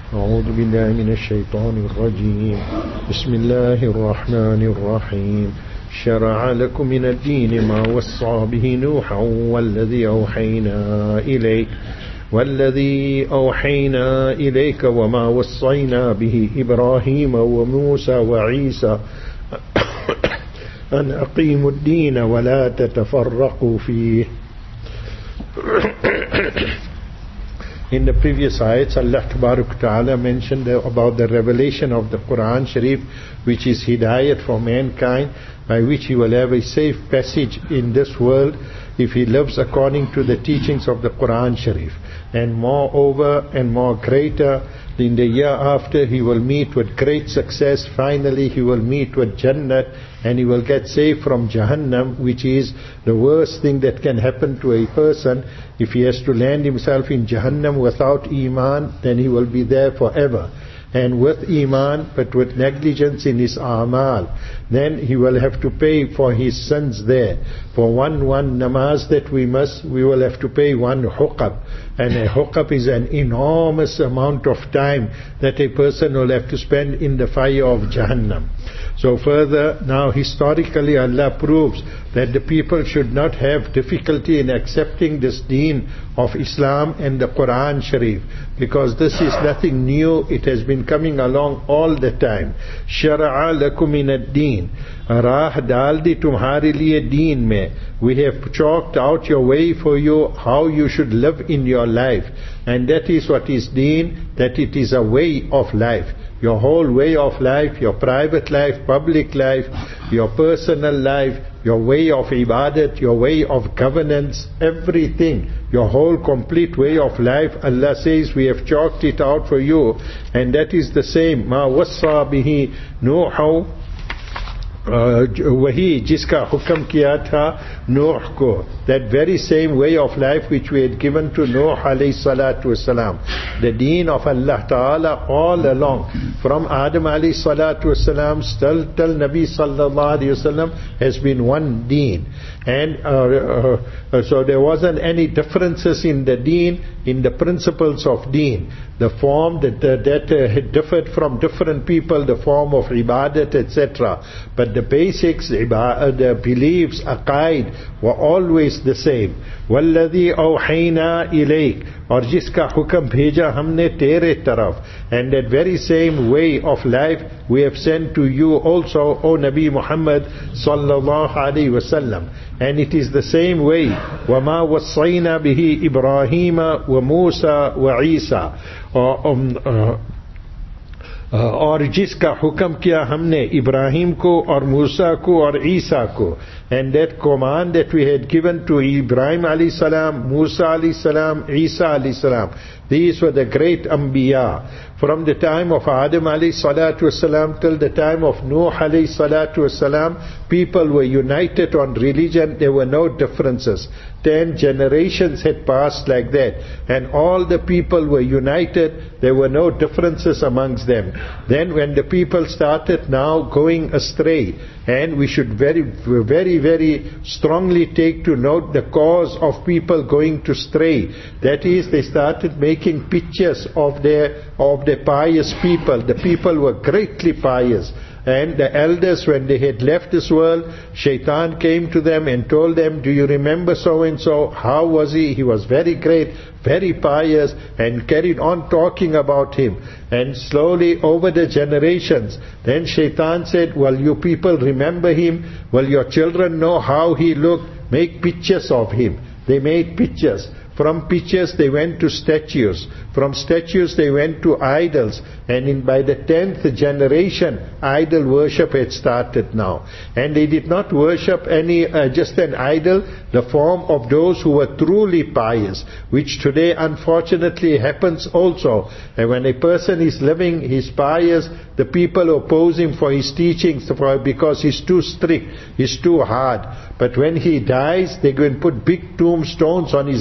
أعوذ بالله من الشيطان الرجيم بسم الله الرحمن الرحيم شرع لكم من الدين ما وصى به نوحا والذي أوحينا إليك وما وصينا به إبراهيم وموسى وعيسى أن أقيموا الدين ولا تتفرقوا فيه. In the previous ayats, Allah Tabarak Ta'ala mentioned about the revelation of the Quran Sharif, which is hidayat for mankind, by which he will have a safe passage in this world if he lives according to the teachings of the Quran Sharif. And moreover and more greater, in the year after he will meet with great success. Finally he will meet with Jannat, and he will get saved from Jahannam, which is the worst thing that can happen to a person. If he has to land himself in Jahannam without Iman, then he will be there forever. And with Iman, but with negligence in his amal, then he will have to pay for his sins there. For one namaz that we will have to pay one huqab. And a huqab is an enormous amount of time that a person will have to spend in the fire of Jahannam. So further, now historically Allah proves that the people should not have difficulty in accepting this deen of Islam and the Quran Sharif, because this is nothing new. It has been coming along all the time. Shara'a lakum min ad-deen, raah dal di tumhare liye deen mein. We have chalked out your way for you, how you should live in your life. And that is what is deen, that it is a way of life. Your whole way of life, your private life, public life, your personal life, your way of ibadat, your way of governance, everything, your whole complete way of life, Allah says we have chalked it out for you. And that is the same. Ma wassa bihi Nuh, वही जिसका हुक्म किया था नूह को, that very same way of life which we had given to Nuh alayhi salatu wasalam, the deen of Allah Ta'ala all along, from Adam alayhi salatu wasalam till Nabi sallallahu alayhi wasallam, has been one deen. And so there wasn't any differences in the deen, in the principles of deen. The form that had differed from different people, the form of ibadat, etc. But the basics, the beliefs, aqaid, were always the same. وَالَّذِي أَوْحَيْنَا إِلَيْكَ, और जिसका हुक्म भेजा हमने तेरे तरफ. And that very same way of life we have sent to you also, O Nabi Muhammad sallallahu alaihi wasallam. And it is the same way. وَمَا وَصَّيْنَا بِهِ إِبْرَاهِيمَ وَمُوسَى وَعِيسَى, और जिसका हुक्म किया हमने इब्राहिम को और मूसा को और ईसा को. And that command that we had given to Ibrahim alayhi salam, Musa alayhi salam, Isa alayhi salam, these were the great Anbiya. From the time of Adam alayhi salatu wasalam till the time of Nuh alayhi salatu wasalam, people were united on religion. There were no differences. 10 generations had passed like that, and all the people were united. There were no differences amongst them. Then when the people started now going astray, and we should very, very, very strongly take to note the cause of people going to stray. That is, they started making pictures of the pious people. The people were greatly pious. And the elders, when they had left this world, Shaitan came to them and told them, do you remember so-and-so? How was he? He was very great, very pious, and carried on talking about him. And slowly over the generations, then Shaitan said, well, you people remember him? Well, your children know how he looked. Make pictures of him. They made pictures. From pictures they went to statues. From statues they went to idols. And by the 10th generation, idol worship had started now. And they did not worship any just an idol, the form of those who were truly pious, which today unfortunately happens also. And when a person is living, he's pious, the people oppose him for his teachings because he's too strict, he's too hard. But when he dies, they go and put big tombstones on his grave.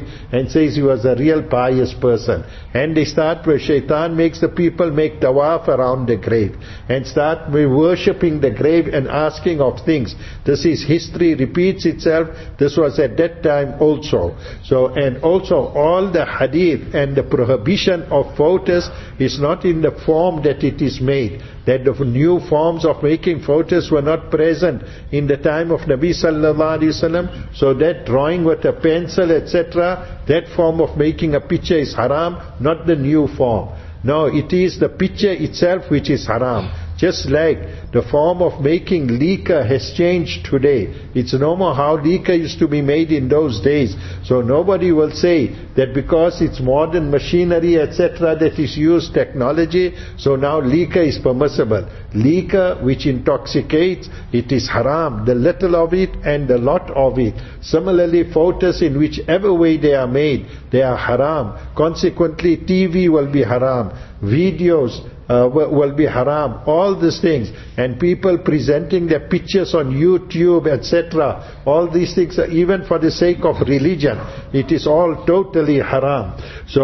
and says he was a real pious person. And they start where shaitan makes the people make tawaf around the grave and start worshipping the grave and asking of things. This is history repeats itself. This was at that time also. So, and also all the hadith and the prohibition of photos is not in the form that it is made. That the new forms of making photos were not present in the time of Nabi sallallahu alaihi wasallam. So that drawing with a pencil, etc., that form of making a picture is haram, not the new form. No, it is the picture itself which is haram. Just like the form of making liquor has changed today. It's no more how liquor used to be made in those days. So nobody will say that because it's modern machinery, etc., that is used technology, so now liquor is permissible. Liquor which intoxicates, it is haram. The little of it and the lot of it. Similarly, photos in whichever way they are made, they are haram. Consequently, TV will be haram. Videos will be haram. All these things. And people presenting their pictures on YouTube, etc. All these things, even for the sake of religion, it is all totally haram.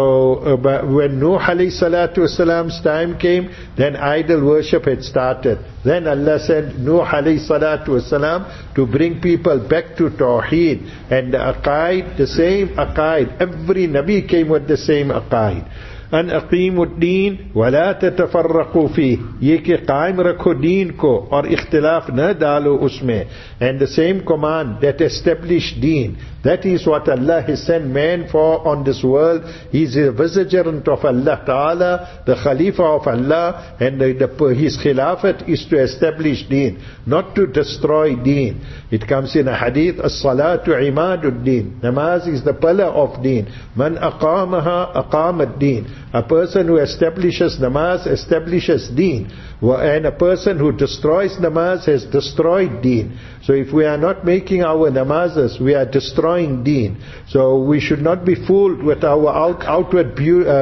So when Nuh alayhi salatu wasalam's time came, then idol worship had started. Then Allah sent Nuh alayhi salatu wasalam to bring people back to Tawheed. And the aqaid, the same aqaid. Every Nabi came with the same aqaid. अन अकीमुद्दीन वला ततफर्रकू फीह, ये कि कायम रखो दीन को और इख्तिलाफ न डालो उसमें. And the same command that established deen, that is what Allah has sent man for on this world. He is a vicegerent of Allah Ta'ala, the Khalifa of Allah, and his khilafat is to establish deen, not to destroy deen. It comes in a hadith, as-salatu imaduddin, namaz is the pillar of deen. Man aqamaha aqamad-din. A person who establishes namaz establishes deen, and a person who destroys namaz has destroyed deen. So if we are not making our namazes, we are destroying deen. So we should not be fooled with our outward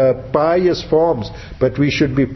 pious forms, but we should be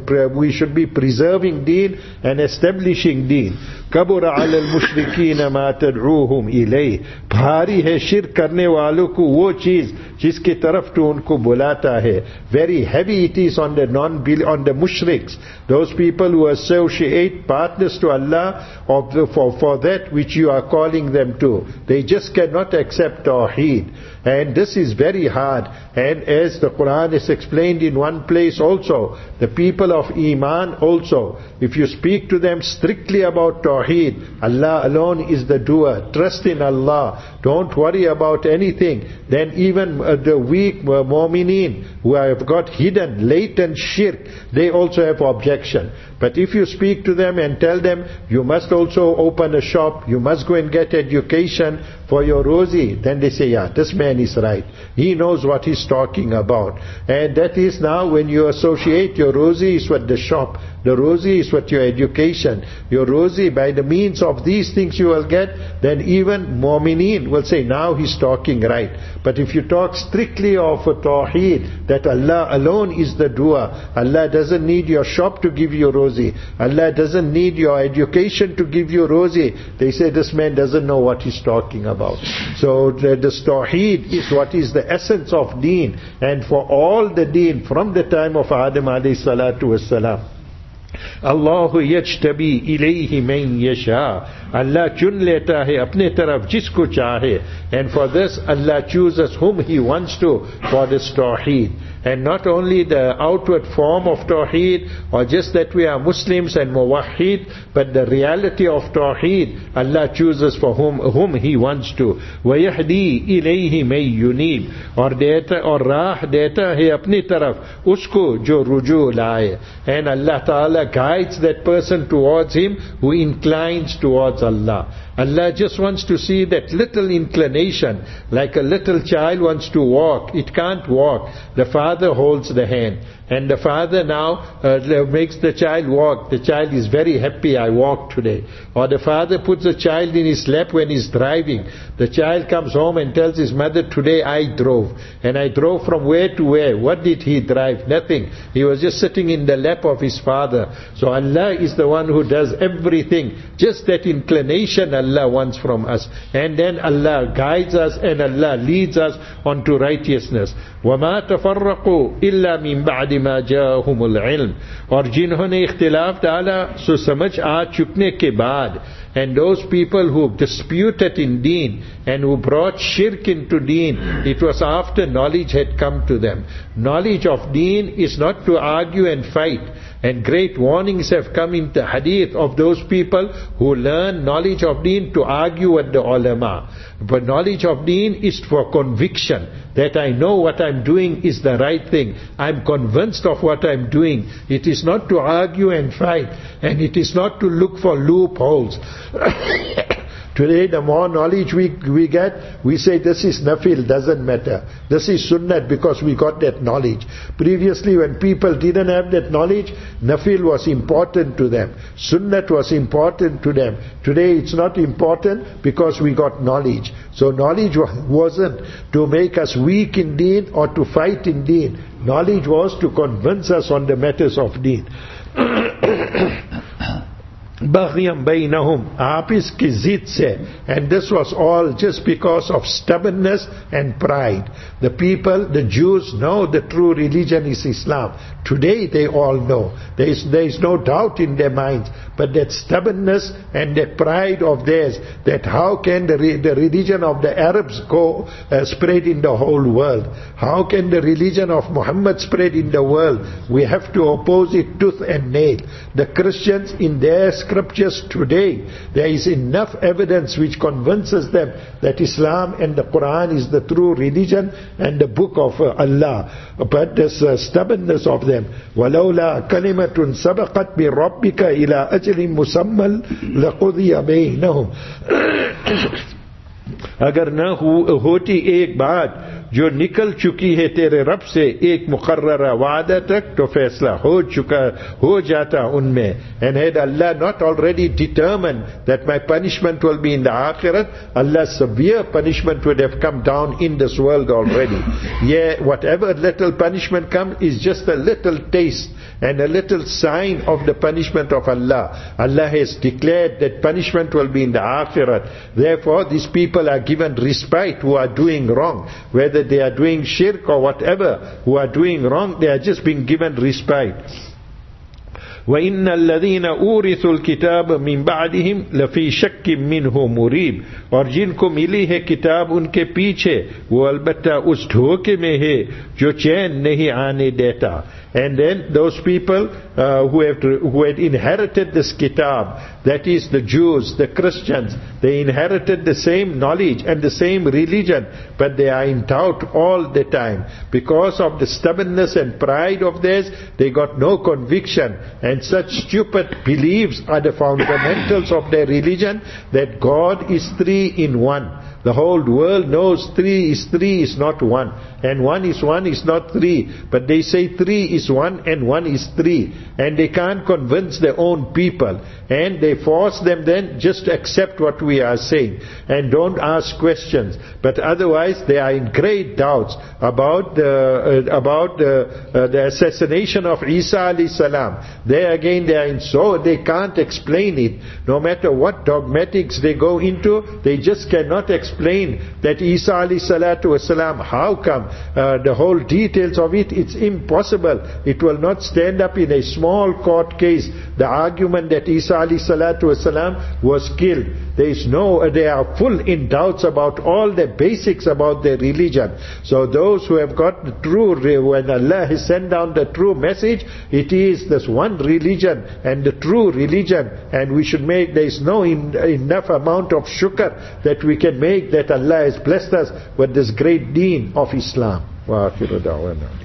preserving deen and establishing deen. कबुर अलल मुशरिकीन मा तदऊहुम इलैह, भारी है शिर्क करने वालों को वो चीज जिसकी तरफ तो उनको बुलाता है. Very heavy it is on the mushriks, those people who associate partners to Allah for that which you are calling them to. They just cannot accept Tawheed, and this is very hard. And as the Quran is explained in one place also, the people of Iman also, if you speak to them strictly about Tawheed, Allah alone is the doer, trust in Allah, don't worry about anything, then even the weak mu'mineen who have got hidden, latent shirk, they also have objection. But if you speak to them and tell them, you must also open a shop, you must go and get education for your rozi, then they say, yeah, this man is right. He knows what he's talking about. And that is now when you associate your rozi is with the shop, the rozi is with your education, your rozi by the means of these things you will get, then even mu'mineen will say, now he's talking right. But if you talk strictly of a tawheed, that Allah alone is the doer, Allah doesn't need your shop to give you rozi, Allah doesn't need your education to give you rozi, they say this man doesn't know what he's talking about. So this tawheed is what is the essence of deen, and for all the deen from the time of Adam alayhi salatu wassalam. Allahu yajtabi ilayhi man yasha, Allah chun leta hai apne taraf jisko chahe, and for this Allah chooses whom He wants to for this tawheed. And not only the outward form of Tawheed, or just that we are Muslims and Muwahhid, but the reality of Tawheed, Allah chooses for whom He wants to. وَيَهْدِي إِلَيْهِ مَن يُنِيبُ, और राह देता है अपनी तरफ उसको जो रुजू लाए. And Allah Ta'ala guides that person towards Him who inclines towards Allah. Allah just wants to see that little inclination, like a little child wants to walk, it can't walk. The father holds the hand, and the father now makes the child walk. The child is very happy, I walked today. Or the father puts the child in his lap when he's driving. The child comes home and tells his mother, today I drove. And I drove from where to where? What did he drive? Nothing. He was just sitting in the lap of his father. So Allah is the one who does everything. Just that inclination Allah wants from us. And then Allah guides us and Allah leads us onto righteousness. وَمَا تَفَرَّقُوا إِلَّا مِن بَعْدِ مَا جَاءَهُمُ الْعِلْمِ. और जिन्होंने इख्तिलाफ डाला सो समझ आ चुकने के बाद, and those people who disputed in deen and who brought shirk into deen, it was after knowledge had come to them. Knowledge of deen is not to argue and fight. And great warnings have come in the hadith of those people who learn knowledge of deen to argue with the ulama. But knowledge of deen is for conviction, that I know what I'm doing is the right thing. I'm convinced of what I'm doing. It is not to argue and fight, and it is not to look for loopholes. Today, the more knowledge we get, we say this is nafil, doesn't matter. This is sunnat because we got that knowledge. Previously, when people didn't have that knowledge, nafil was important to them. Sunnat was important to them. Today, it's not important because we got knowledge. So knowledge wasn't to make us weak in deen or to fight in deen. Knowledge was to convince us on the matters of deen. بَغْيًا بَيْنَهُمْ, आपस की जिद से. And this was all just because of stubbornness and pride. The people, the Jews, know the true religion is Islam. Today they all know. There is no doubt in their minds. But that stubbornness and that pride of theirs, that how can the religion of the Arabs go spread in the whole world? How can the religion of Muhammad spread in the world? We have to oppose it tooth and nail. The Christians in their scriptures today, there is enough evidence which convinces them that Islam and the Quran is the true religion and the book of Allah. But this stubbornness of them, وَلَوْلَا كَلِمَةٌ سَبَقَتْ بِرَبِّكَ إِلَىٰ أَجْلٍ مُسَمًّى لَقُضِيَ بَيْنَهُمْ. अगर न होती एक बात जो निकल चुकी है तेरे रब से एक मुकर्ररा वादा तक, तो फैसला हो जाता उनमें. And had Allah not already determined that my punishment will be in the akhirat, Allah's severe punishment would have come down in this world already. Yeah, whatever little punishment comes is just a little taste and a little sign of the punishment of Allah. Allah has declared that punishment will be in the akhirat. Therefore, these people are given respite who are doing wrong. Whether they are doing shirk or whatever, who are doing wrong, they are just being given respite. وَإِنَّ الَّذِينَ أُورِثُوا الْكِتَابَ مِنْ بَعْدِهِمْ لَفِي شَكٍّ مِّنْهُ مُرِيبٍ. और जिनको मिली है किताब उनके पीछे, वो अलबत्ता उस धोखे में है जो चैन नहीं आने देता. And then those people who had inherited this kitab, that is the Jews, the Christians, they inherited the same knowledge and the same religion, but they are in doubt all the time. Because of the stubbornness and pride of theirs, they got no conviction. And such stupid beliefs are the fundamentals of their religion, that God is three in one. The whole world knows three is not one. And one is not three. But they say three is one and one is three. And they can't convince their own people. And they force them then just accept what we are saying. And don't ask questions. But otherwise they are in great doubts about the assassination of Isa alayhi salam. There again they can't explain it. No matter what dogmatics they go into, they just cannot explain that Isa alayhi salatu wasalam, how come, the whole details of it, it's impossible. It will not stand up in a small court case, the argument that Isa alayhi salatu wasalam was killed. They are full in doubts about all the basics about their religion. So those who have got the true, when Allah has sent down the true message, it is this one religion and the true religion, and we should make, there is no enough amount of shukr that we can make that Allah has blessed us with this great deen of Islam. Wa akhiru da'wana.